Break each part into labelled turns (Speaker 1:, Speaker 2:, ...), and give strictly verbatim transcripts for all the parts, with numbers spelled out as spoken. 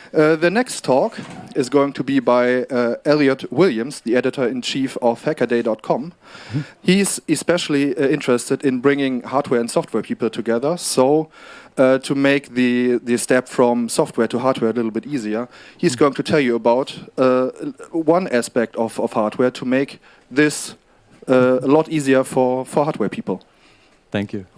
Speaker 1: Uh, the next talk is going to be by uh, Elliot Williams, the editor-in-chief of Hackaday dot com. Mm-hmm. He's especially uh, interested in bringing hardware and software people together, so uh, to make the, the step from software to hardware a little bit easier, he's mm-hmm. going to tell you about uh, one aspect of, of hardware to make this uh, a lot easier for, for hardware people.
Speaker 2: Thank you.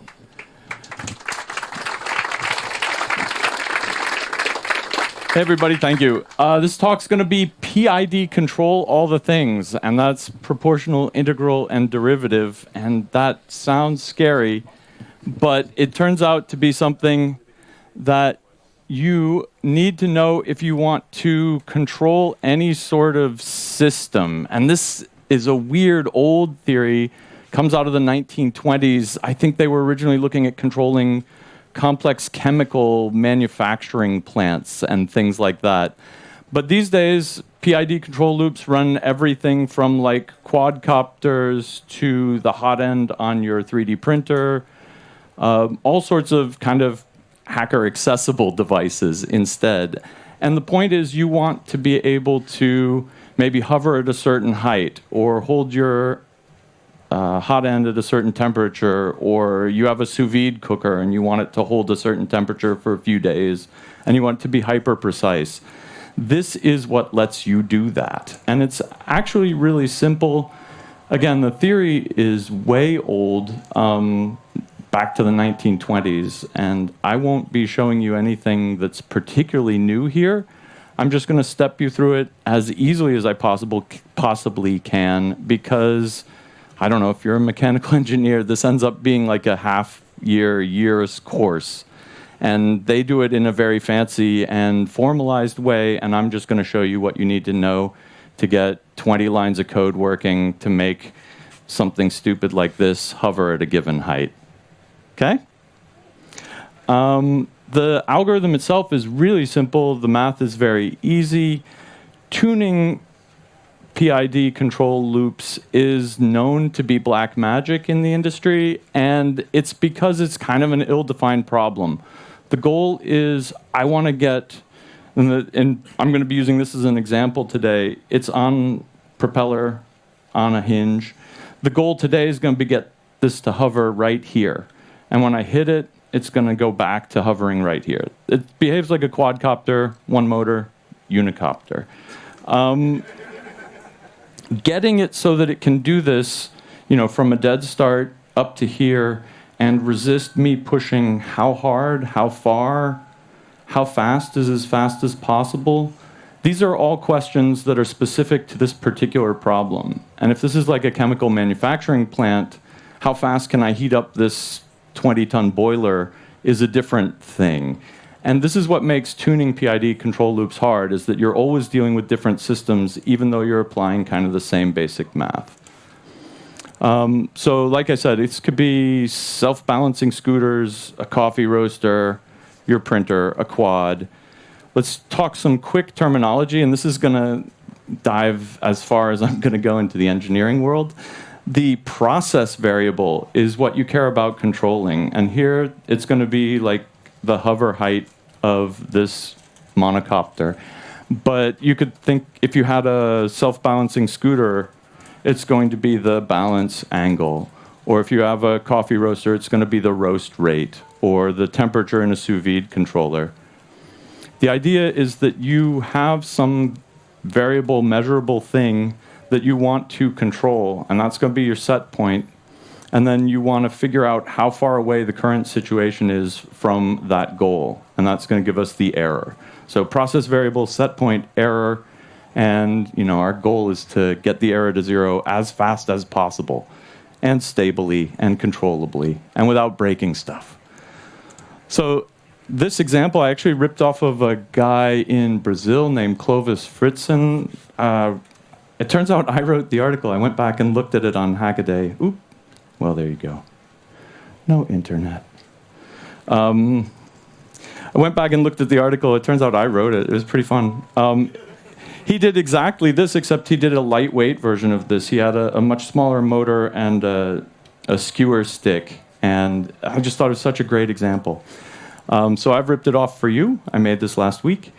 Speaker 2: Hey everybody, thank you. Uh, this talk's going to be P I D control all the things, and that's proportional, integral, and derivative, and that sounds scary, but it turns out to be something that you need to know if you want to control any sort of system. And this is a weird old theory, comes out of the nineteen twenties. I think they were originally looking at controlling complex chemical manufacturing plants and things like that. But these days, P I D control loops run everything from like quadcopters to the hot end on your three D printer, uh, all sorts of kind of hacker-accessible devices instead. And the point is you want to be able to maybe hover at a certain height or hold your Uh, hot end at a certain temperature, or you have a sous vide cooker and you want it to hold a certain temperature for a few days, and you want it to be hyper precise. This is what lets you do that. And it's actually really simple. Again, the theory is way old, um, back to the nineteen twenties, and I won't be showing you anything that's particularly new here. I'm just going to step you through it as easily as I possible, possibly can, because I don't know, if you're a mechanical engineer, this ends up being like a half year, year's course. And they do it in a very fancy and formalized way, and I'm just going to show you what you need to know to get twenty lines of code working to make something stupid like this hover at a given height. Okay? Um, the algorithm itself is really simple. The math is very easy. Tuning P I D control loops is known to be black magic in the industry, and it's because it's kind of an ill-defined problem. The goal is I want to get, and, the, and I'm going to be using this as an example today. It's on propeller, on a hinge. The goal today is going to be get this to hover right here. And when I hit it, it's going to go back to hovering right here. It behaves like a quadcopter, one motor, unicopter. Um, Getting it so that it can do this, you know, from a dead start up to here and resist me pushing how hard, how far, how fast is as fast as possible. These are all questions that are specific to this particular problem. And if this is like a chemical manufacturing plant, how fast can I heat up this twenty ton boiler is a different thing. And this is what makes tuning P I D control loops hard, is that you're always dealing with different systems, even though you're applying kind of the same basic math. Um, so like I said, this could be self-balancing scooters, a coffee roaster, your printer, a quad. Let's talk some quick terminology, and this is going to dive as far as I'm going to go into the engineering world. The process variable is what you care about controlling, and here it's going to be like the hover height of this monocopter. But you could think if you had a self-balancing scooter, it's going to be the balance angle. Or if you have a coffee roaster, it's going to be the roast rate or the temperature in a sous vide controller. The idea is that you have some variable, measurable thing that you want to control, and that's going to be your set point. And then you want to figure out how far away the current situation is from that goal. And that's going to give us the error. So process variable, set point, error. And you know, our goal is to get the error to zero as fast as possible, and stably and controllably, and without breaking stuff. So this example I actually ripped off of a guy in Brazil named Clovis Fritzen. Uh, it turns out I wrote the article. I went back and looked at it on Hackaday. Oop. Well, there you go. No internet. Um, I went back and looked at the article. It turns out I wrote it. It was pretty fun. Um, he did exactly this, except he did a lightweight version of this. He had a, a much smaller motor and a, a skewer stick. And I just thought it was such a great example. Um, so I've ripped it off for you. I made this last week.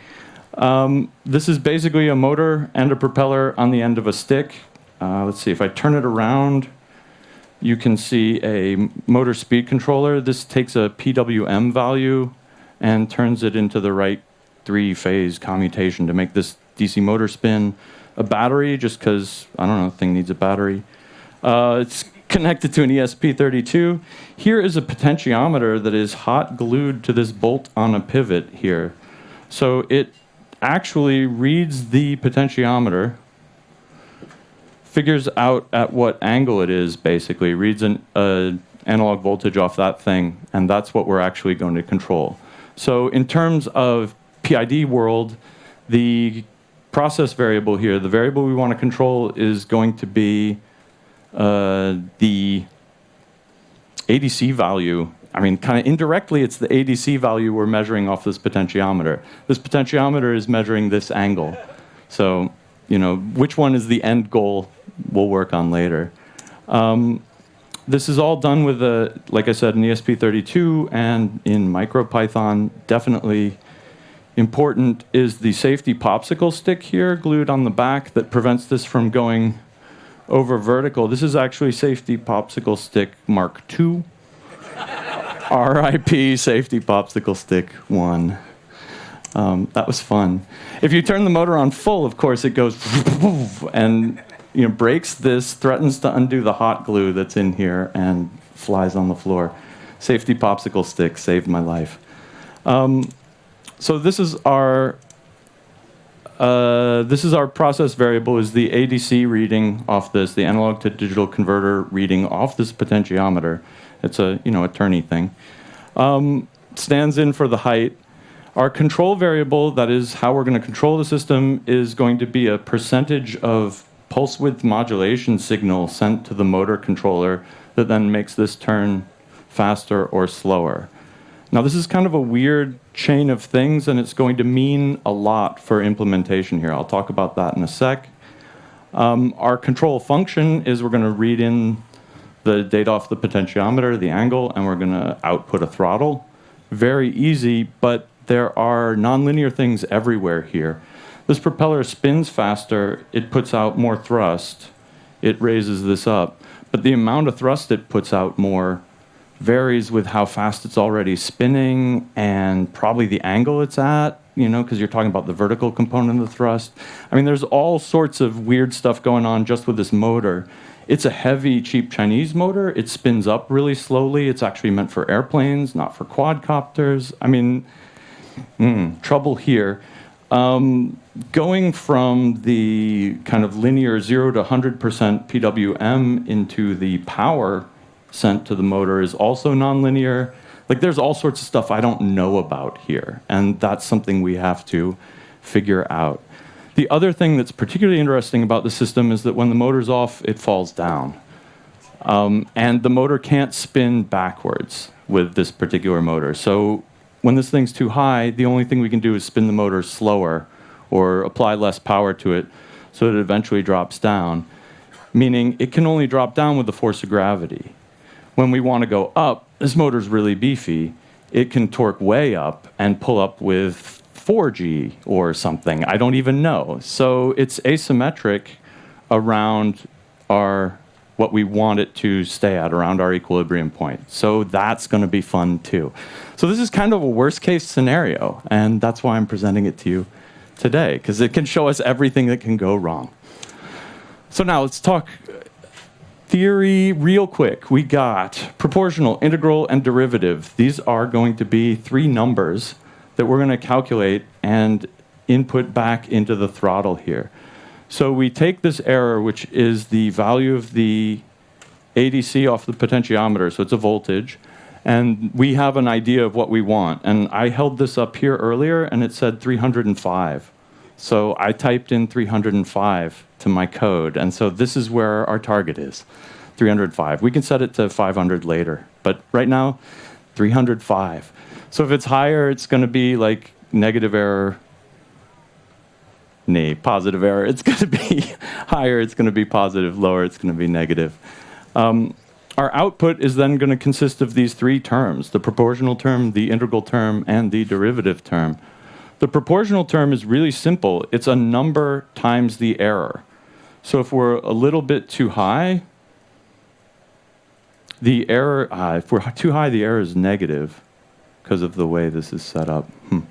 Speaker 2: Um, this is basically a motor and a propeller on the end of a stick. Uh, let's see, if I turn it around, you can see a motor speed controller. This takes a P W M value and turns it into the right three-phase commutation to make this D C motor spin. A battery, just because, I don't know, the thing needs a battery. Uh, it's connected to an E S P thirty-two. Here is a potentiometer that is hot glued to this bolt on a pivot here. So it actually reads the potentiometer, figures out at what angle it is, basically, reads an uh, analog voltage off that thing, and that's what we're actually going to control. So in terms of P I D world, the process variable here, the variable we want to control is going to be uh, the A D C value. I mean, kind of indirectly, it's the A D C value we're measuring off this potentiometer. This potentiometer is measuring this angle. So, you know, which one is the end goal we'll work on later. Um, this is all done with, a, like I said, an E S P thirty-two, and in MicroPython, definitely important is the safety popsicle stick here glued on the back that prevents this from going over vertical. This is actually safety popsicle stick Mark two. R I P safety popsicle stick one. Um, that was fun. If you turn the motor on full, of course, it goes and you know breaks this, threatens to undo the hot glue that's in here, and flies on the floor. Safety popsicle stick saved my life. Um, so this is our uh, this is our process variable, is the A D C reading off this, the analog to digital converter reading off this potentiometer. It's a you know attorney thing. Um, stands in for the height. Our control variable, that is how we're going to control the system, is going to be a percentage of pulse width modulation signal sent to the motor controller that then makes this turn faster or slower. Now, this is kind of a weird chain of things, and it's going to mean a lot for implementation here. I'll talk about that in a sec. Um, our control function is we're going to read in the data off the potentiometer, the angle, and we're going to output a throttle. Very easy, but there are nonlinear things everywhere here. This propeller spins faster, it puts out more thrust, it raises this up, but the amount of thrust it puts out more varies with how fast it's already spinning and probably the angle it's at, you know, because you're talking about the vertical component of the thrust. I mean, there's all sorts of weird stuff going on just with this motor. It's a heavy, cheap Chinese motor. It spins up really slowly. It's actually meant for airplanes, not for quadcopters. I mean, mm, trouble here. Um, going from the kind of linear zero to one hundred percent P W M into the power sent to the motor is also nonlinear. Like, there's all sorts of stuff I don't know about here, and that's something we have to figure out. The other thing that's particularly interesting about the system is that when the motor's off, it falls down. Um, and the motor can't spin backwards with this particular motor. So when this thing's too high, the only thing we can do is spin the motor slower or apply less power to it so that it eventually drops down, meaning it can only drop down with the force of gravity. When we want to go up, this motor's really beefy. It can torque way up and pull up with four G or something. I don't even know. So it's asymmetric around our what we want it to stay at, around our equilibrium point. So that's going to be fun too. So this is kind of a worst case scenario, and that's why I'm presenting it to you today, because it can show us everything that can go wrong. So now let's talk theory real quick. We got proportional, integral, and derivative. These are going to be three numbers that we're going to calculate and input back into the throttle here. So we take this error, which is the value of the A D C off the potentiometer, so it's a voltage, and we have an idea of what we want. And I held this up here earlier, and it said three hundred five. So I typed in three hundred five to my code, and so this is where our target is, three hundred five. We can set it to five hundred later, but right now, three hundred five. So if it's higher, it's going to be like negative error, nay, positive error. It's going to be higher, it's going to be positive, lower, it's going to be negative. Um, our output is then going to consist of these three terms, the proportional term, the integral term, and the derivative term. The proportional term is really simple. It's a number times the error. So if we're a little bit too high, the error, uh, if we're too high, the error is negative because of the way this is set up. Hmm.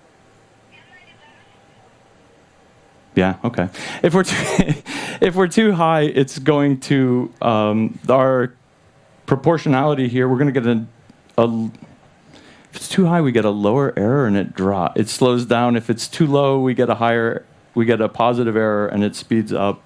Speaker 2: Yeah, okay. If we're too, if we're too high, it's going to, um, our proportionality here, we're going to get a, a, if it's too high, we get a lower error and it drop. It slows down. If it's too low, we get a higher, we get a positive error and it speeds up.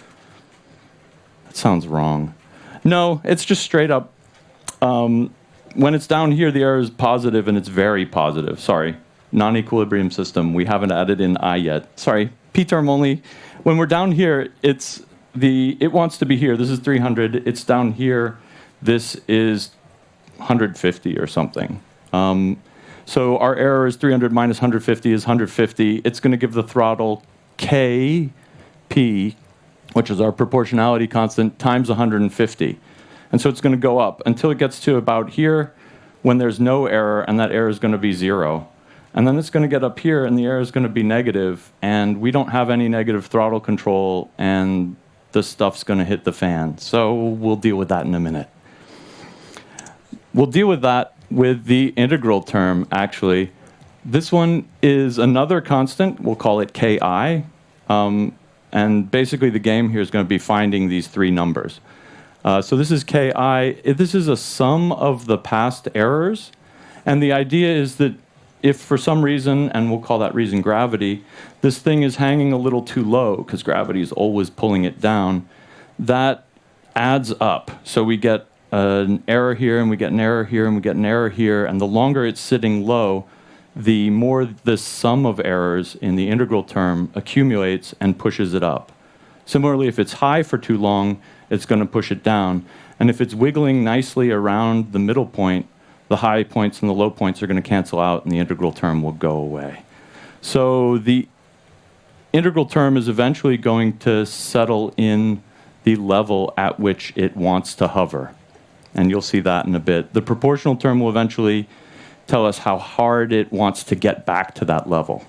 Speaker 2: That sounds wrong. No, it's just straight up. Um, when it's down here, the error is positive and it's very positive. Sorry, non-equilibrium system. We haven't added in I yet. Sorry, p-term only. When we're down here, it's the, it wants to be here. This is three hundred. It's down here. This is one hundred fifty or something. Um, so our error is three hundred minus one hundred fifty is one hundred fifty. It's going to give the throttle K P, which is our proportionality constant, times one hundred fifty. And so it's going to go up until it gets to about here when there's no error, and that error is going to be zero. And then it's going to get up here, and the error is going to be negative, and we don't have any negative throttle control, and the stuff's going to hit the fan. So we'll deal with that in a minute. We'll deal with that with the integral term, actually. This one is another constant. We'll call it Ki. Um, and basically, the game here is going to be finding these three numbers. Uh, so this is Ki. This is a sum of the past errors. And the idea is that if for some reason, and we'll call that reason gravity, this thing is hanging a little too low, because gravity is always pulling it down, that adds up. So we get an error here, and we get an error here, and we get an error here, and the longer it's sitting low, the more the sum of errors in the integral term accumulates and pushes it up. Similarly, if it's high for too long, it's going to push it down. And if it's wiggling nicely around the middle point, the high points and the low points are going to cancel out, and the integral term will go away. So the integral term is eventually going to settle in the level at which it wants to hover. And you'll see that in a bit. The proportional term will eventually tell us how hard it wants to get back to that level.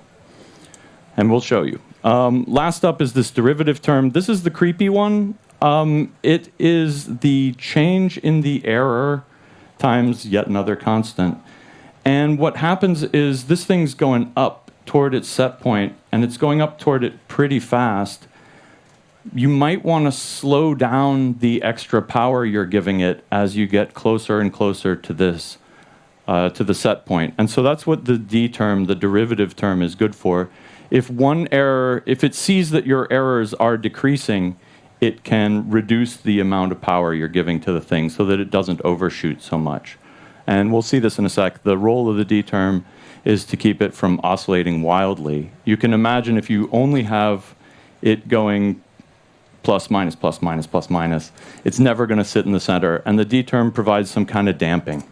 Speaker 2: And we'll show you. Um, last up is this derivative term. This is the creepy one. Um, it is the change in the error times yet another constant. And what happens is this thing's going up toward its set point, and it's going up toward it pretty fast. You might want to slow down the extra power you're giving it as you get closer and closer to this, uh, to the set point. And so that's what the D term, the derivative term, is good for. If one error, if it sees that your errors are decreasing, it can reduce the amount of power you're giving to the thing so that it doesn't overshoot so much. And we'll see this in a sec. The role of the D term is to keep it from oscillating wildly. You can imagine if you only have it going plus, minus, plus, minus, plus, minus, it's never going to sit in the center. And the D term provides some kind of damping.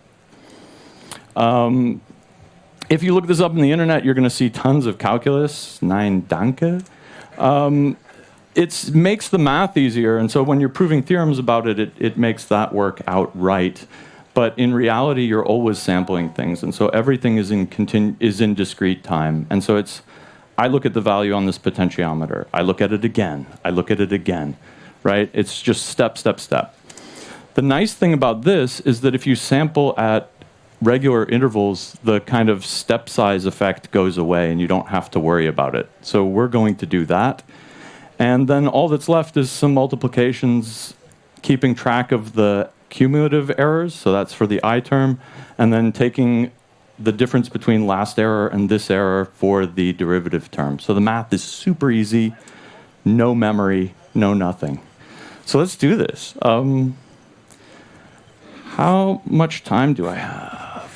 Speaker 2: Um, if you look this up on the internet, you're going to see tons of calculus, nine Danke. Um, It makes the math easier, and so when you're proving theorems about it, it, it makes that work out right. But in reality, you're always sampling things, and so everything is in continu- is in discrete time. And so it's, I look at the value on this potentiometer, I look at it again, I look at it again, right? It's just step, step, step. The nice thing about this is that if you sample at regular intervals, the kind of step size effect goes away, and you don't have to worry about it. So we're going to do that. And then all that's left is some multiplications, keeping track of the cumulative errors, so that's for the I term, and then taking the difference between last error and this error for the derivative term. So the math is super easy, no memory, no nothing. So let's do this. Um, how much time do I have?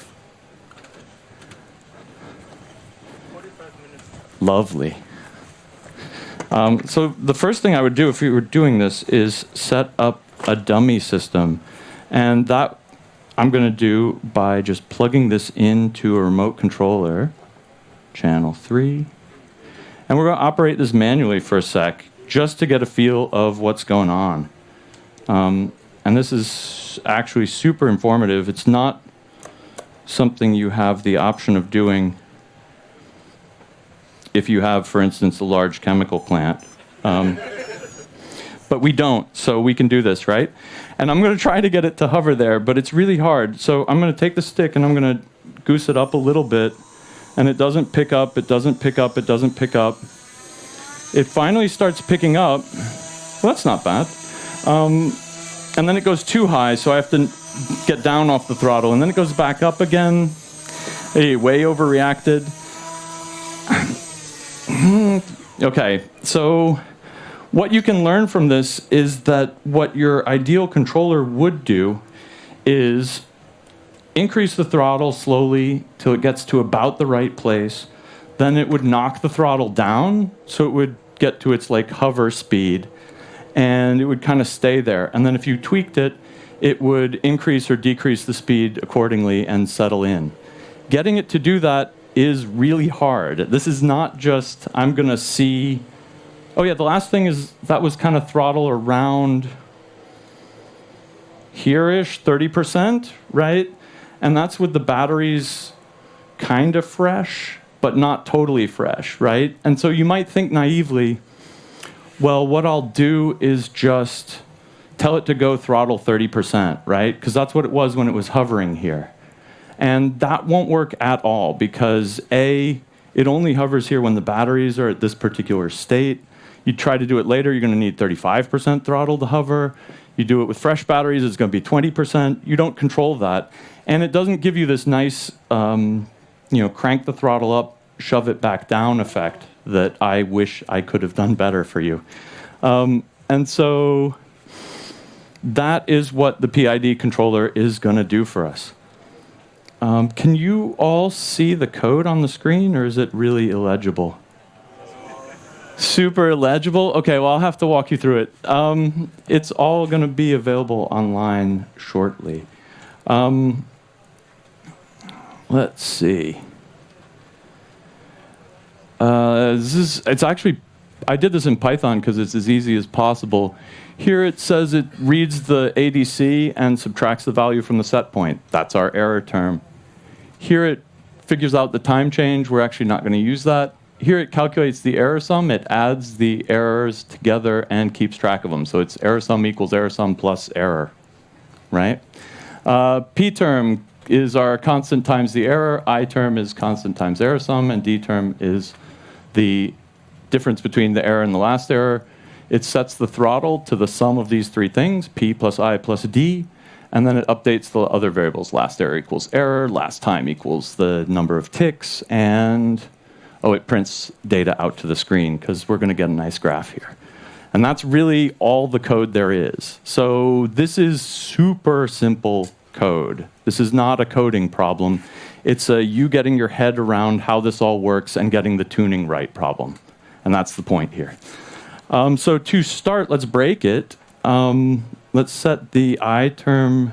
Speaker 3: forty-five minutes.
Speaker 2: Lovely. Um, so the first thing I would do if we were doing this is set up a dummy system. And that I'm going to do by just plugging this into a remote controller, channel three. And we're going to operate this manually for a sec, just to get a feel of what's going on. Um, and this is actually super informative. It's not something you have the option of doing if you have, for instance, a large chemical plant. Um, but we don't, so we can do this, right? And I'm going to try to get it to hover there, but it's really hard. So I'm going to take the stick and I'm going to goose it up a little bit, and it doesn't pick up, it doesn't pick up, it doesn't pick up. It finally starts picking up. Well, that's not bad. Um, and then it goes too high, so I have to get down off the throttle, and then it goes back up again. Hey, way overreacted. Okay, so what you can learn from this is that what your ideal controller would do is increase the throttle slowly till it gets to about the right place. Then it would knock the throttle down so it would get to its like hover speed, and it would kind of stay there. And then if you tweaked it, it would increase or decrease the speed accordingly and settle in. Getting it to do that is really hard. This is not just, I'm going to see... Oh yeah, the last thing is that was kind of throttle around here-ish, thirty percent, right? And that's with the batteries kind of fresh, but not totally fresh, right? And so you might think naively, well, what I'll do is just tell it to go throttle thirty percent, right? Because that's what it was when it was hovering here. And that won't work at all because A, it only hovers here when the batteries are at this particular state. You try to do it later, you're going to need thirty-five percent throttle to hover. You do it with fresh batteries, it's going to be twenty percent. You don't control that. And it doesn't give you this nice, um, you know, crank the throttle up, shove it back down effect that I wish I could have done better for you. Um, and so that is what the P I D controller is going to do for us. Um, can you all see the code on the screen, or is it really illegible? Super illegible? Okay, well, I'll have to walk you through it. Um, it's all going to be available online shortly. Um, let's see. Uh, this is, it's actually, I did this in Python because it's as easy as possible. Here it says it reads the A D C and subtracts the value from the set point. That's our error term. Here it figures out the time change. We're actually not going to use that. Here it calculates the error sum. It adds the errors together and keeps track of them. So it's error sum equals error sum plus error, right? Uh, P term is our constant times the error. I term is constant times error sum. And D term is the difference between the error and the last error. It sets the throttle to the sum of these three things, P plus I plus D. And then it updates the other variables. Last error equals error. Last time equals the number of ticks. And oh, it prints data out to the screen because we're going to get a nice graph here. And that's really all the code there is. So this is super simple code. This is not a coding problem. It's a you getting your head around how this all works and getting the tuning right problem. And that's the point here. Um, so to start, let's break it. Um, let's set the I term,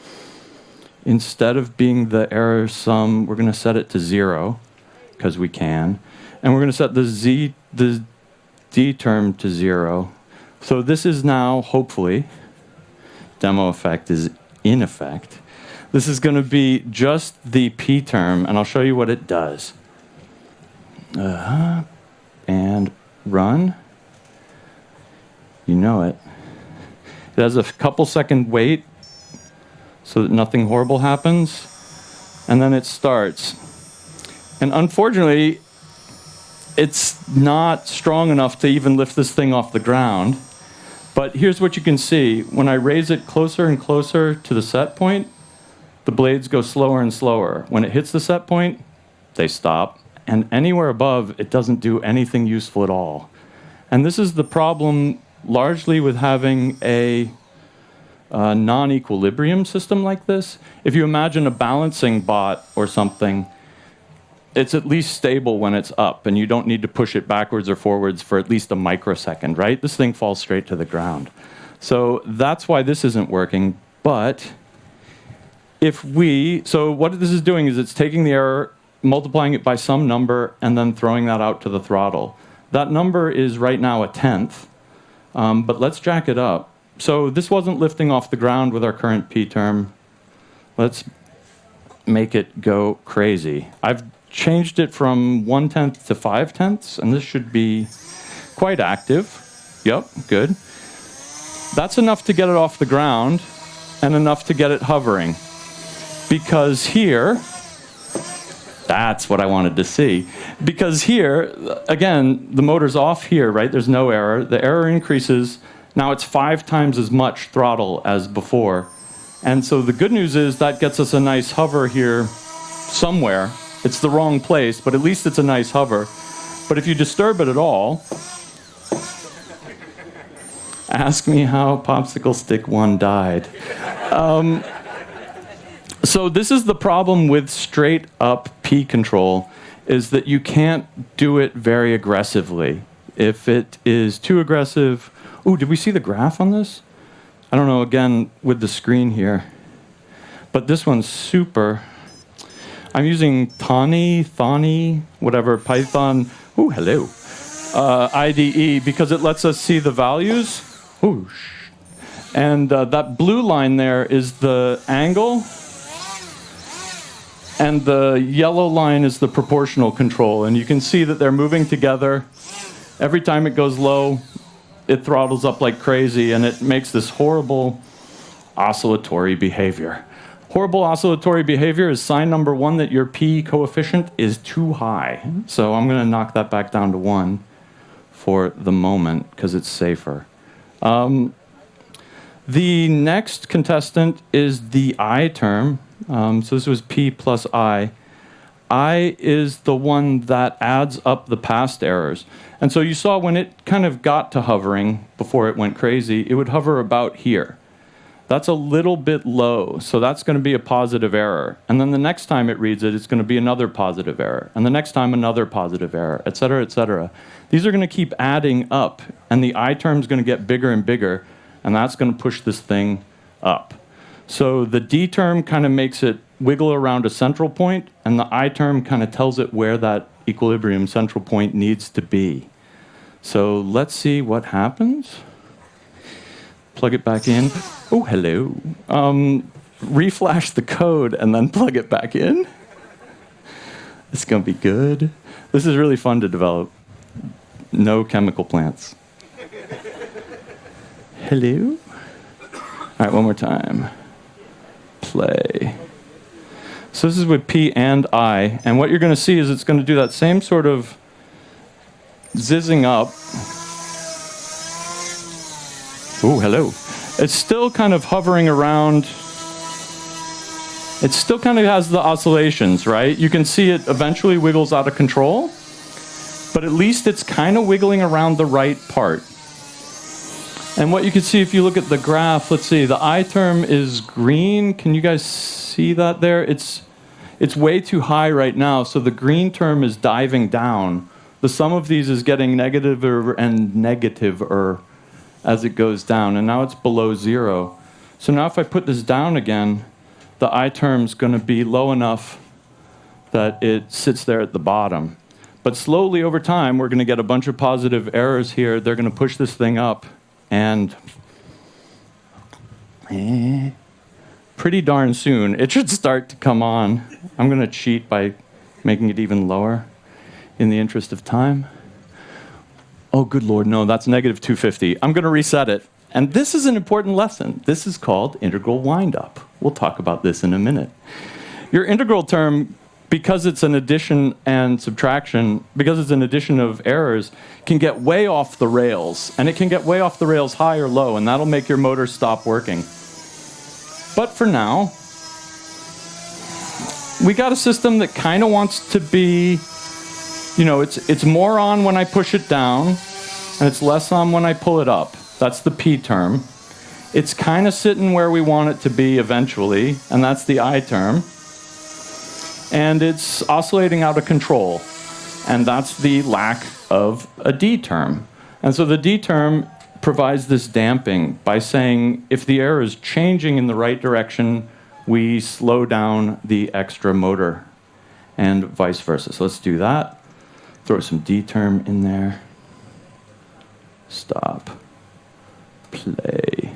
Speaker 2: instead of being the error sum, we're going to set it to zero. Because we can. And we're going to set the z, the d term to zero. So this is now, hopefully, demo effect is in effect. This is going to be just the p term, and I'll show you what it does. Uh-huh. And run. You know it. It has a couple second wait so that nothing horrible happens. And then it starts. And unfortunately, it's not strong enough to even lift this thing off the ground. But here's what you can see. When I raise it closer and closer to the set point, the blades go slower and slower. When it hits the set point, they stop. And anywhere above, it doesn't do anything useful at all. And this is the problem largely with having a, a non-equilibrium system like this. If you imagine a balancing bot or something, it's at least stable when it's up, and you don't need to push it backwards or forwards for at least a microsecond, right? This thing falls straight to the ground. So that's why this isn't working. But if we, so what this is doing is it's taking the error, multiplying it by some number, and then throwing that out to the throttle. That number is right now a tenth, um, but let's jack it up. So this wasn't lifting off the ground with our current p term. Let's make it go crazy. I've changed it from one tenth to five tenths, and this should be quite active. Yep, good. That's enough to get it off the ground and enough to get it hovering. Because here, that's what I wanted to see. Because here, again, the motor's off here, right? There's no error. The error increases. Now it's five times as much throttle as before. And so the good news is that gets us a nice hover here somewhere. It's the wrong place, but at least it's a nice hover. But if you disturb it at all, ask me how Popsicle Stick one died. Um, so this is the problem with straight up P control, is that you can't do it very aggressively. If it is too aggressive, ooh, did we see the graph on this? I don't know, again, with the screen here. But this one's super. I'm using Thani, Thani, whatever, Python, ooh, hello, uh, I D E, because it lets us see the values. Whoosh. And uh, that blue line there is the angle, and the yellow line is the proportional control. And you can see that they're moving together. Every time it goes low, it throttles up like crazy, and it makes this horrible oscillatory behavior. Horrible oscillatory behavior is sign number one that your P coefficient is too high. So I'm going to knock that back down to one for the moment, because it's safer. Um, the next contestant is the I term. Um, so this was P plus I. I is the one that adds up the past errors. And so you saw when it kind of got to hovering before it went crazy, it would hover about here. That's a little bit low, so that's going to be a positive error. And then the next time it reads it, it's going to be another positive error. And the next time, another positive error, et cetera, et cetera. These are going to keep adding up, and the I term is going to get bigger and bigger, and that's going to push this thing up. So the D term kind of makes it wiggle around a central point, and the I term kind of tells it where that equilibrium central point needs to be. So let's see what happens. Plug it back in. Oh, hello. Um, reflash the code and then plug it back in. It's going to be good. This is really fun to develop. No chemical plants. Hello? All right, one more time. Play. So this is with P and I, and what you're going to see is it's going to do that same sort of zizzing up. Oh, hello. It's still kind of hovering around. It still kind of has the oscillations, right? You can see it eventually wiggles out of control, but at least it's kind of wiggling around the right part. And what you can see if you look at the graph, let's see, the I term is green. Can you guys see that there? It's, it's way too high right now, so the green term is diving down. The sum of these is getting negativer and negativer as it goes down, and now it's below zero. So now if I put this down again, the I term's going to be low enough that it sits there at the bottom. But slowly over time, we're going to get a bunch of positive errors here. They're going to push this thing up, and eh, pretty darn soon, it should start to come on. I'm going to cheat by making it even lower in the interest of time. Oh, good Lord, no, that's negative two fifty. I'm going to reset it. And this is an important lesson. This is called integral windup. We'll talk about this in a minute. Your integral term, because it's an addition and subtraction, because it's an addition of errors, can get way off the rails. And it can get way off the rails high or low, and that'll make your motor stop working. But for now, we got a system that kind of wants to be, you know, it's, it's more on when I push it down, and it's less on when I pull it up. That's the P term. It's kind of sitting where we want it to be eventually, and that's the I term. And it's oscillating out of control, and that's the lack of a D term. And so the D term provides this damping by saying if the error is changing in the right direction, we slow down the extra motor, and vice versa. So let's do that. Throw some D term in there. Stop. Play.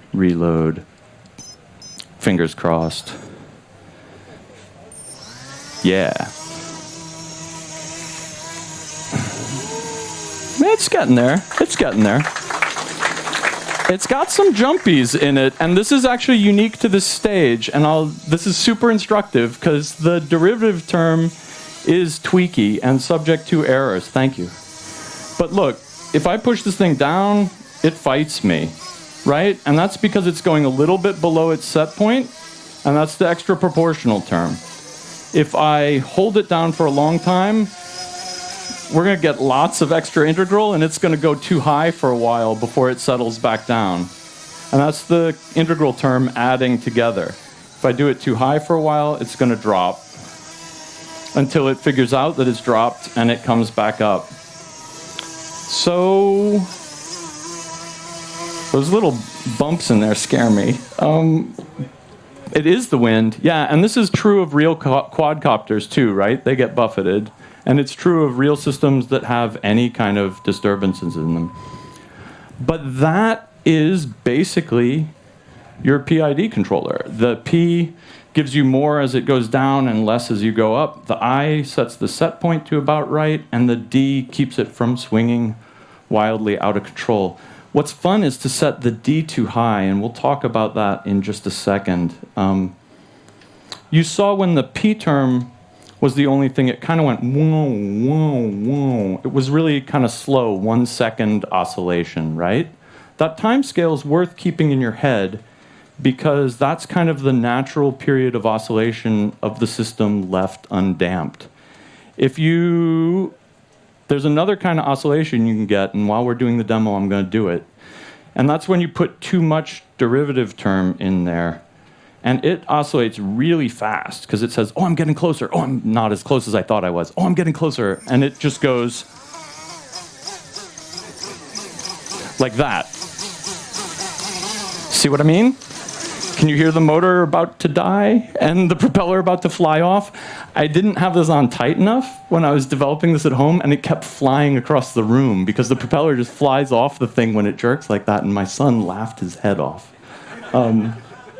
Speaker 2: Reload. Fingers crossed. Yeah. It's getting there. It's getting there. It's got some jumpies in it, and this is actually unique to this stage, and I'll, this is super instructive because the derivative term is tweaky and subject to errors. Thank you. But look, if I push this thing down, it fights me, right? And that's because it's going a little bit below its set point, and that's the extra proportional term. If I hold it down for a long time, we're going to get lots of extra integral, and it's going to go too high for a while before it settles back down. And that's the integral term adding together. If I do it too high for a while, it's going to drop until it figures out that it's dropped and it comes back up. So those little bumps in there scare me. Um, it is the wind. Yeah, and this is true of real quadcopters too, right? They get buffeted. And it's true of real systems that have any kind of disturbances in them. But that is basically your P I D controller. The P gives you more as it goes down and less as you go up. The I sets the set point to about right, and the D keeps it from swinging wildly out of control. What's fun is to set the D too high, and we'll talk about that in just a second. Um, you saw when the P term was the only thing, it kind of went whoa, whoa, whoa. It was really kind of slow, one second oscillation, right? That time scale is worth keeping in your head because that's kind of the natural period of oscillation of the system left undamped. If you, there's another kind of oscillation you can get, and while we're doing the demo, I'm going to do it. And that's when you put too much derivative term in there. And it oscillates really fast because it says, oh, I'm getting closer. Oh, I'm not as close as I thought I was. Oh, I'm getting closer. And it just goes like that. See what I mean? Can you hear the motor about to die and the propeller about to fly off? I didn't have this on tight enough when I was developing this at home, and it kept flying across the room because the propeller just flies off the thing when it jerks like that, and my son laughed his head off. Um,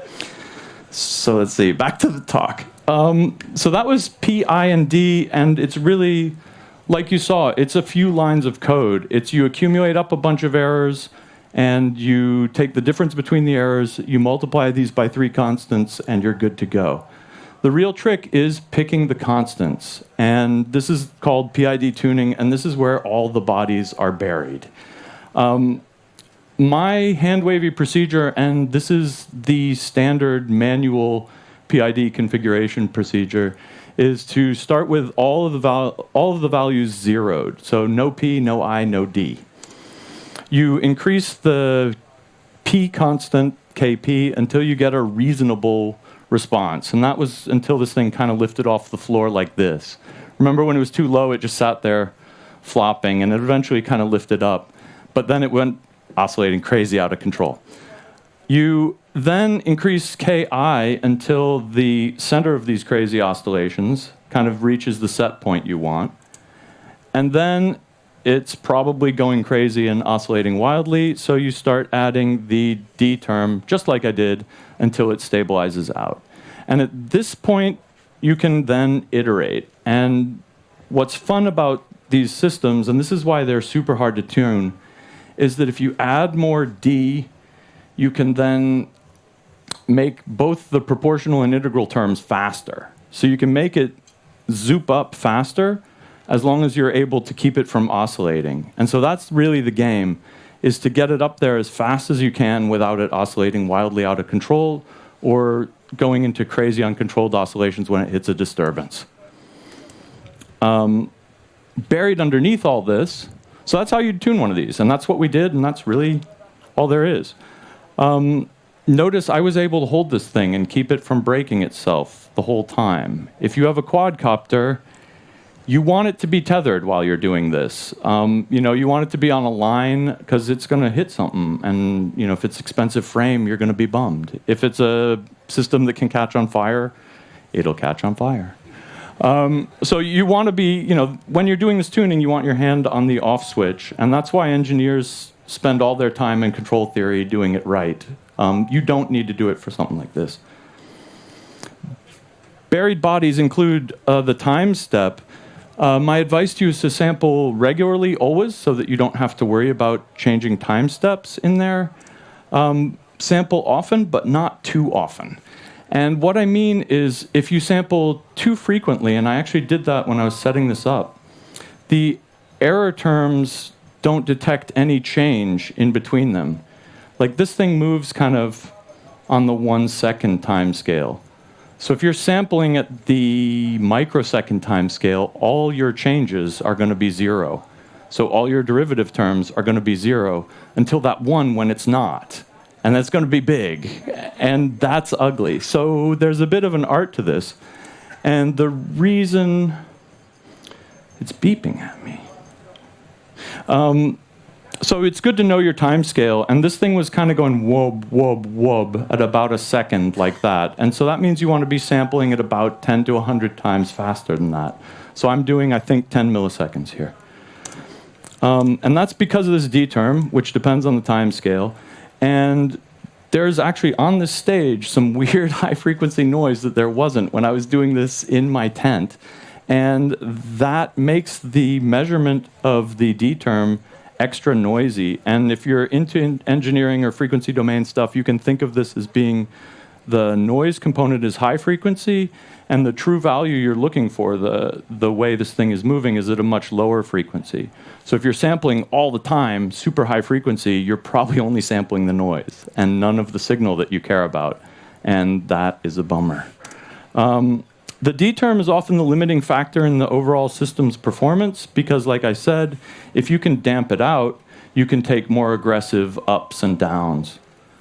Speaker 2: So let's see, back to the talk. Um, so that was P, I, and D, and it's really, like you saw, it's a few lines of code. It's you accumulate up a bunch of errors, and you take the difference between the errors, you multiply these by three constants, and you're good to go. The real trick is picking the constants, and this is called P I D tuning, and this is where all the bodies are buried. Um, My hand-wavy procedure, and this is the standard manual P I D configuration procedure, is to start with all of the val all of the values zeroed. So no P, no I, no D. You increase the P constant, K P, until you get a reasonable response. And that was until this thing kind of lifted off the floor like this. Remember when it was too low, it just sat there flopping, and it eventually kind of lifted up. But then it went oscillating crazy out of control. You then increase K I until the center of these crazy oscillations kind of reaches the set point you want. And then it's probably going crazy and oscillating wildly, so you start adding the D term, just like I did, until it stabilizes out. And at this point, you can then iterate. And what's fun about these systems, and this is why they're super hard to tune, is that if you add more D, you can then make both the proportional and integral terms faster. So you can make it zoop up faster as long as you're able to keep it from oscillating. And so that's really the game, is to get it up there as fast as you can without it oscillating wildly out of control or going into crazy uncontrolled oscillations when it hits a disturbance. Um, buried underneath all this, so that's how you tune one of these, and that's what we did, and that's really all there is. Um, notice I was able to hold this thing and keep it from breaking itself the whole time. If you have a quadcopter, you want it to be tethered while you're doing this. Um, you know, you want it to be on a line because it's going to hit something, and you know, if it's expensive frame, you're going to be bummed. If it's a system that can catch on fire, it'll catch on fire. Um, so you want to be, you know, when you're doing this tuning, you want your hand on the off switch, and that's why engineers spend all their time in control theory doing it right. Um, you don't need to do it for something like this. buried bodies include uh, the time step. Uh, my advice to you is to sample regularly, always, so that you don't have to worry about changing time steps in there. Um, sample often, but not too often. And what I mean is, if you sample too frequently, and I actually did that when I was setting this up, the error terms don't detect any change in between them. Like, this thing moves kind of on the one second time scale. So if you're sampling at the microsecond time scale, all your changes are going to be zero. So all your derivative terms are going to be zero until that one when it's not. And that's going to be big. And that's ugly. So there's a bit of an art to this. And the reason... It's beeping at me. Um, so it's good to know your time scale. And this thing was kind of going wub, wub, wub at about a second like that. And so that means you want to be sampling at about ten to one hundred times faster than that. So I'm doing, I think, ten milliseconds here. Um, and that's because of this D term, which depends on the time scale. And there's actually on this stage some weird high-frequency noise that there wasn't when I was doing this in my tent. And that makes the measurement of the D term extra noisy. And if you're into engineering or frequency domain stuff, you can think of this as being the noise component is high frequency, and the true value you're looking for, the, the way this thing is moving, is at a much lower frequency. So if you're sampling all the time, super high frequency, you're probably only sampling the noise and none of the signal that you care about. And that is a bummer. Um, The D term is often the limiting factor in the overall system's performance because, like I said, if you can damp it out, you can take more aggressive ups and downs.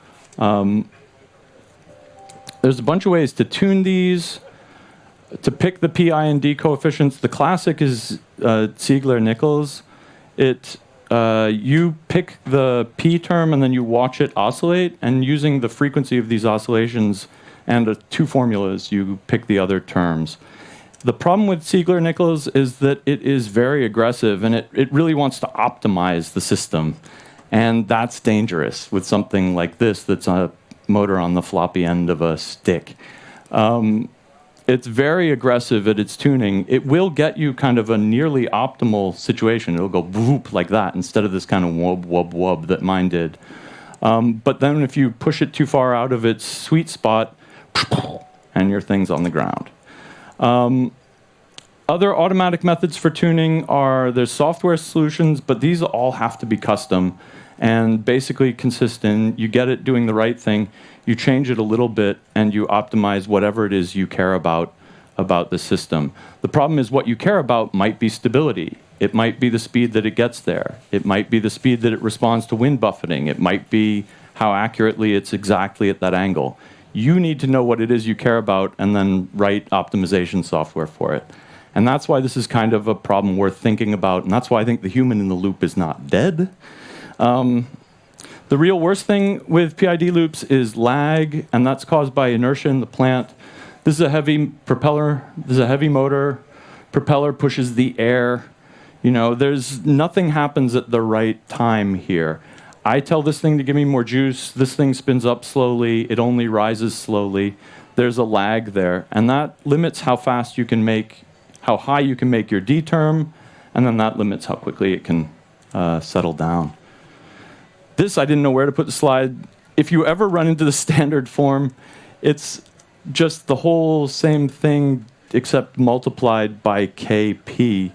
Speaker 2: Um, there's a bunch of ways to tune these, to pick the P, I, and D coefficients. The classic is uh, Ziegler-Nichols. It uh, you pick the P term and then you watch it oscillate, and using the frequency of these oscillations and uh, two formulas, you pick the other terms. The problem with Ziegler-Nichols is that it is very aggressive, and it, it really wants to optimize the system. And that's dangerous with something like this that's a motor on the floppy end of a stick. Um, it's very aggressive at its tuning. It will get you kind of a nearly optimal situation. It'll go whoop like that instead of this kind of wub, wub, wub that mine did. Um, but then if you push it too far out of its sweet spot, and your thing's on the ground. Um, other automatic methods for tuning are, there's software solutions, but these all have to be custom and basically consist in, you get it doing the right thing, you change it a little bit, and you optimize whatever it is you care about about the system. The problem is what you care about might be stability. It might be the speed that it gets there. It might be the speed that it responds to wind buffeting. It might be how accurately it's exactly at that angle. You need to know what it is you care about and then write optimization software for it. And that's why this is kind of a problem worth thinking about, and that's why I think the human in the loop is not dead. Um, the real worst thing with P I D loops is lag, and that's caused by inertia in the plant. This is a heavy propeller. This is a heavy motor. Propeller pushes the air. You know, there's nothing happens at the right time here. I tell this thing to give me more juice. This thing spins up slowly. It only rises slowly. There's a lag there. And that limits how fast you can make, how high you can make your D term, and then that limits how quickly it can uh, settle down. This, I didn't know where to put the slide. If you ever run into the standard form, it's just the whole same thing except multiplied by K P.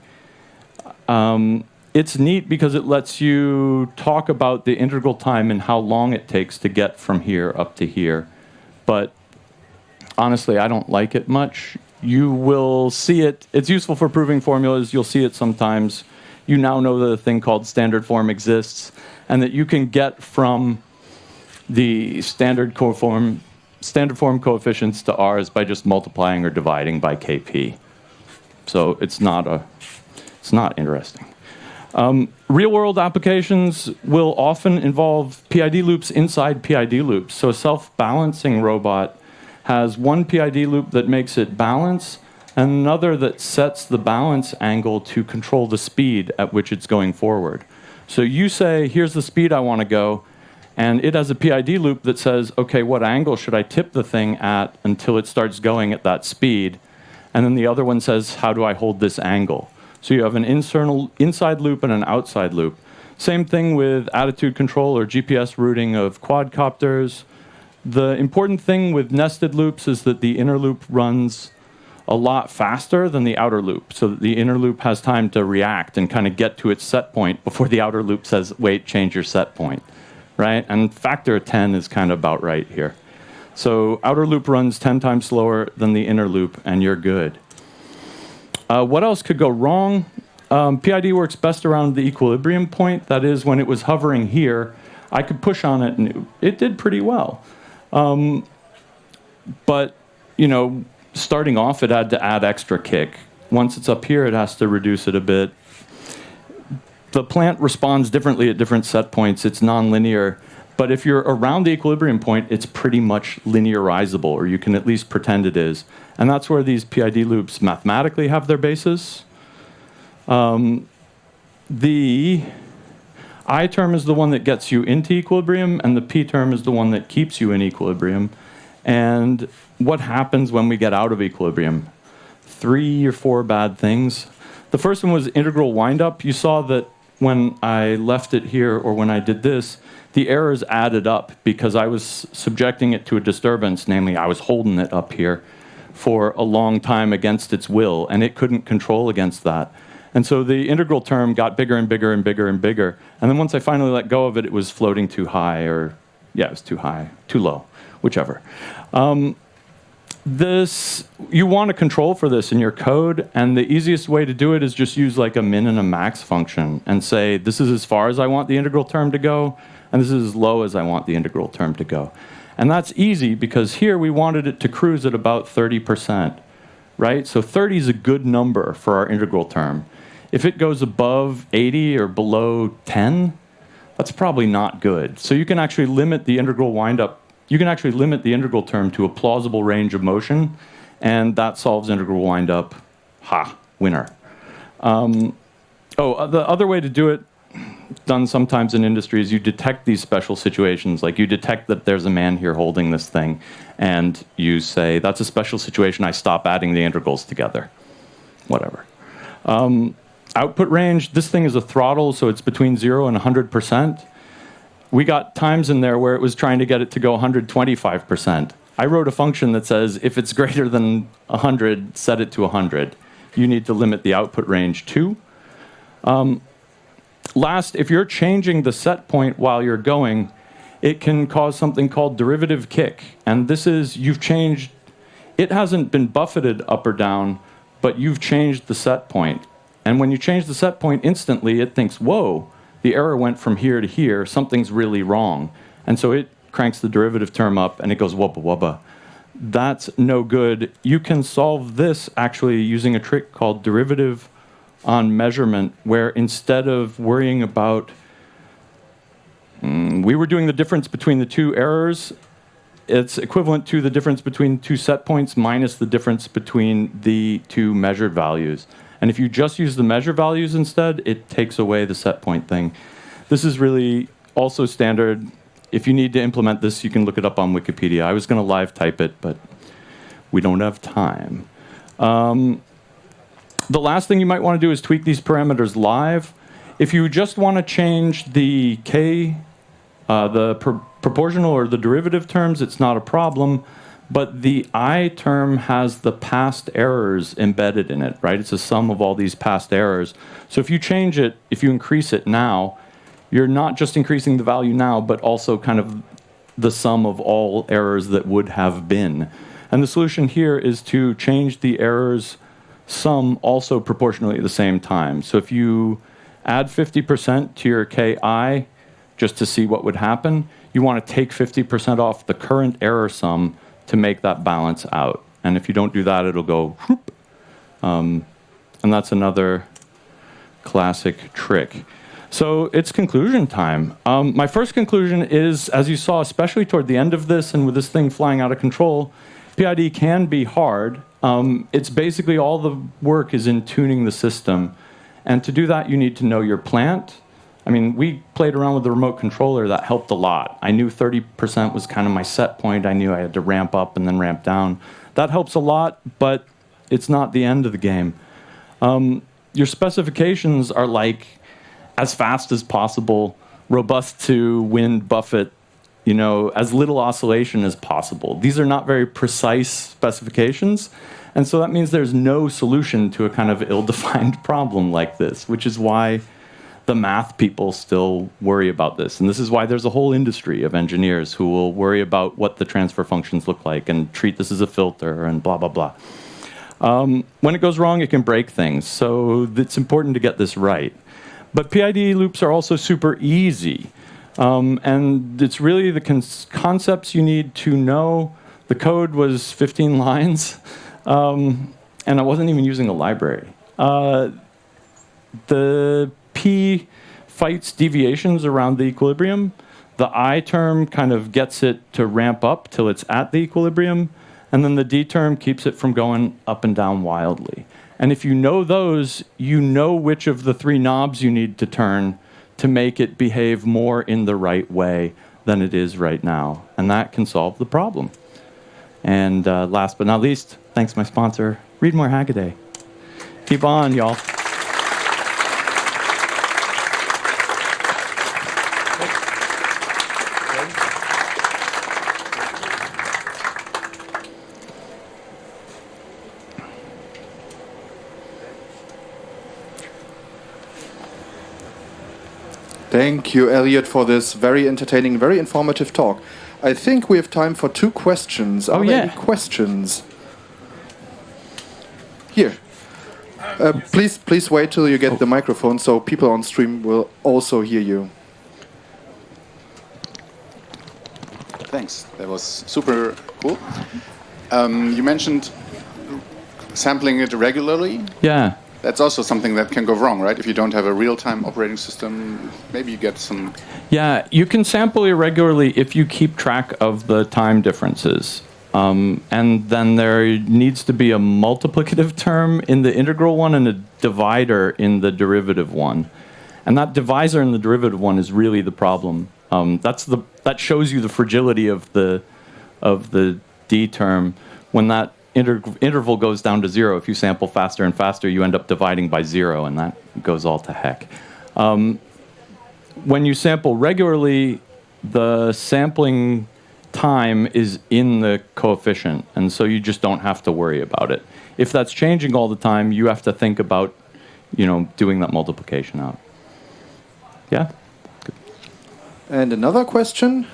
Speaker 2: Um, It's neat because it lets you talk about the integral time and how long it takes to get from here up to here. But honestly, I don't like it much. You will see it. It's useful for proving formulas. You'll see it sometimes. You now know that a thing called standard form exists and that you can get from the standard form, standard form coefficients to R's by just multiplying or dividing by K P. So it's not, a, it's not interesting. Um, real-world applications will often involve P I D loops inside P I D loops. So a self-balancing robot has one P I D loop that makes it balance and another that sets the balance angle to control the speed at which it's going forward. So you say, here's the speed I want to go, And it has a P I D loop that says, okay, what angle should I tip the thing at until it starts going at that speed? And then the other one says, how do I hold this angle? So you have an internal, inside loop and an outside loop. Same thing with attitude control or G P S routing of quadcopters. The important thing with nested loops is that the inner loop runs a lot faster than the outer loop, so that the inner loop has time to react and kind of get to its set point before the outer loop says, wait, change your set point. Right? And factor ten is kind of about right here. So outer loop runs ten times slower than the inner loop, and you're good. Uh, what else could go wrong? Um, P I D works best around the equilibrium point. That is, when it was hovering here, I could push on it, and it, it did pretty well. Um, but, you know, starting off, it had to add extra kick. Once it's up here, it has to reduce it a bit. The plant responds differently at different set points. It's nonlinear. But if you're around the equilibrium point, it's pretty much linearizable, or you can at least pretend it is. And that's where these P I D loops mathematically have their basis. Um, the I term is the one that gets you into equilibrium, and the P term is the one that keeps you in equilibrium. And what happens when we get out of equilibrium? Three or four bad things. The first one was integral windup. You saw that when I left it here, or when I did this, the errors added up because I was subjecting it to a disturbance, namely I was holding it up here for a long time against its will, and it couldn't control against that. And so the integral term got bigger and bigger and bigger and bigger. And then once I finally let go of it, it was floating too high, or, yeah, it was too high, too low, whichever. Um, this, you want to control for this in your code, and the easiest way to do it is just use like a min and a max function and say, this is as far as I want the integral term to go, and this is as low as I want the integral term to go. And that's easy because here we wanted it to cruise at about thirty percent, right? So thirty is a good number for our integral term. If it goes above eighty or below ten, that's probably not good. So you can actually limit the integral windup. You can actually limit the integral term to a plausible range of motion, and that solves integral windup. Ha, winner. Um, oh, the other way to do it, done sometimes in industry, is you detect these special situations. Like you detect that there's a man here holding this thing, and you say, that's a special situation, I stop adding the integrals together. Whatever. Um, output range, this thing is a throttle, so it's between zero and one hundred percent. We got times in there where it was trying to get it to go one hundred twenty-five percent. I wrote a function that says, if it's greater than one hundred, set it to one hundred. You need to limit the output range too. Um, last, if you're changing the set point while you're going, it can cause something called derivative kick. And this is, you've changed, it hasn't been buffeted up or down, but you've changed the set point. And when you change the set point instantly, it thinks, whoa, the error went from here to here, something's really wrong. And so it cranks the derivative term up, and it goes wubba wubba. That's no good. You can solve this actually using a trick called derivative on measurement, where instead of worrying about, mm, we were doing the difference between the two errors, it's equivalent to the difference between two set points minus the difference between the two measured values. And if you just use the measure values instead, it takes away the set point thing. This is really also standard. If you need to implement this, you can look it up on Wikipedia. I was going to live type it, but we don't have time. Um, the last thing you might want to do is tweak these parameters live. If you just want to change the k, uh, the pr proportional or the derivative terms, it's not a problem. But the I term has the past errors embedded in it, right? It's a sum of all these past errors. So if you change it, if you increase it now, you're not just increasing the value now, but also kind of the sum of all errors that would have been. And the solution here is to change the errors sum also proportionally at the same time. So if you add fifty percent to your Ki, just to see what would happen, you want to take fifty percent off the current error sum to make that balance out. And if you don't do that, it'll go whoop. Um, and that's another classic trick. So it's conclusion time. Um, my first conclusion is, as you saw, especially toward the end of this and with this thing flying out of control, P I D can be hard. Um, it's basically all the work is in tuning the system. And to do that, you need to know your plant, I mean, we played around with the remote controller. That helped a lot. I knew thirty percent was kind of my set point. I knew I had to ramp up and then ramp down. That helps a lot, but it's not the end of the game. Um, your specifications are like as fast as possible, robust to wind, buffet, you know, as little oscillation as possible. These are not very precise specifications, and so that means there's no solution to a kind of ill-defined problem like this, which is why the math people still worry about this. And this is why there's a whole industry of engineers who will worry about what the transfer functions look like and treat this as a filter and blah, blah, blah. Um, when it goes wrong, it can break things. So it's important to get this right. But P I D loops are also super easy. Um, and it's really the con concepts you need to know. The code was fifteen lines, um, and I wasn't even using a library. Uh, the P fights deviations around the equilibrium. The I term kind of gets it to ramp up till it's at the equilibrium, and then the D term keeps it from going up and down wildly. And if you know those, you know which of the three knobs you need to turn to make it behave more in the right way than it is right now. And that can solve the problem. And uh, last but not least, thanks to my sponsor, Read More Hackaday. Keep on, y'all.
Speaker 1: Thank you, Elliot, for this very entertaining, very informative talk. I think we have time for two questions. Are
Speaker 2: Oh,
Speaker 1: there
Speaker 2: yeah.
Speaker 1: any questions? Here. Uh, please, please wait till you get the microphone so people on stream will also hear you.
Speaker 4: Thanks. That was super cool. Um, you mentioned sampling it regularly.
Speaker 2: Yeah.
Speaker 4: That's also something that can go wrong, right? If you don't have a real-time operating system, maybe you get some...
Speaker 2: Yeah, you can sample irregularly if you keep track of the time differences. Um, and then there needs to be a multiplicative term in the integral one and a divider in the derivative one. And that divisor in the derivative one is really the problem. Um, that's the, that shows you the fragility of the, of the D term. When that Inter interval goes down to zero, if you sample faster and faster, you end up dividing by zero, and that goes all to heck. Um, when you sample regularly, the sampling time is in the coefficient, and so you just don't have to worry about it. If that's changing all the time, you have to think about, you know, doing that multiplication out. Yeah? Good.
Speaker 1: And another question?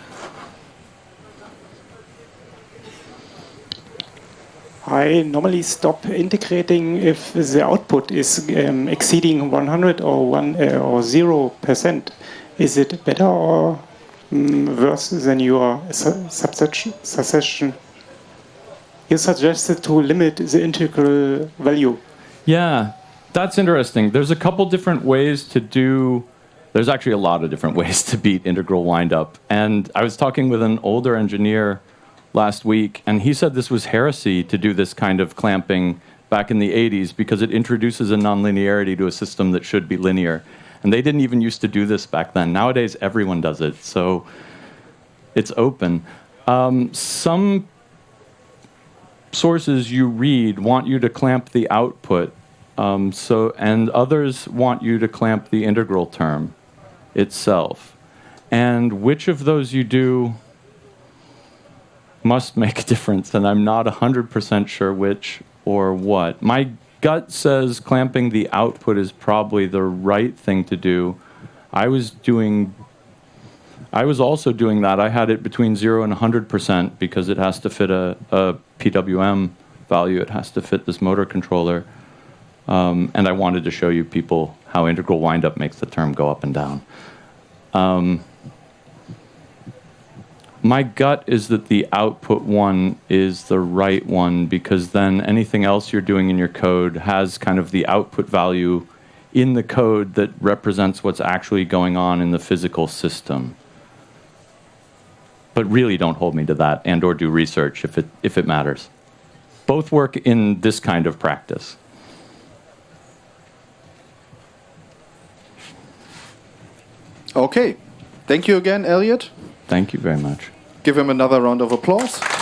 Speaker 5: I normally stop integrating if the output is um, exceeding one hundred or one uh, or zero percent. Is it better or um, worse than your su succession? You suggested to limit the integral value.
Speaker 2: Yeah, that's interesting. There's a couple different ways to do. There's actually a lot of different ways to beat integral windup. And I was talking with an older engineer last week, and he said this was heresy to do this kind of clamping back in the eighties because it introduces a nonlinearity to a system that should be linear. And they didn't even used to do this back then. Nowadays, everyone does it, so it's open. Um, some sources you read want you to clamp the output, um, so and others want you to clamp the integral term itself. And which of those you do must make a difference, and I'm not one hundred percent sure which or what. My gut says clamping the output is probably the right thing to do. I was doing, I was also doing that. I had it between zero and one hundred percent because it has to fit a, a P W M value. It has to fit this motor controller. Um, and I wanted to show you people how integral windup makes the term go up and down. Um, My gut is that the output one is the right one because then anything else you're doing in your code has kind of the output value in the code that represents what's actually going on in the physical system. But really don't hold me to that and or do research if it, if it matters. Both work in this kind of practice.
Speaker 1: Okay. Thank you again, Elliot.
Speaker 2: Thank you very much.
Speaker 1: Give him another round of applause.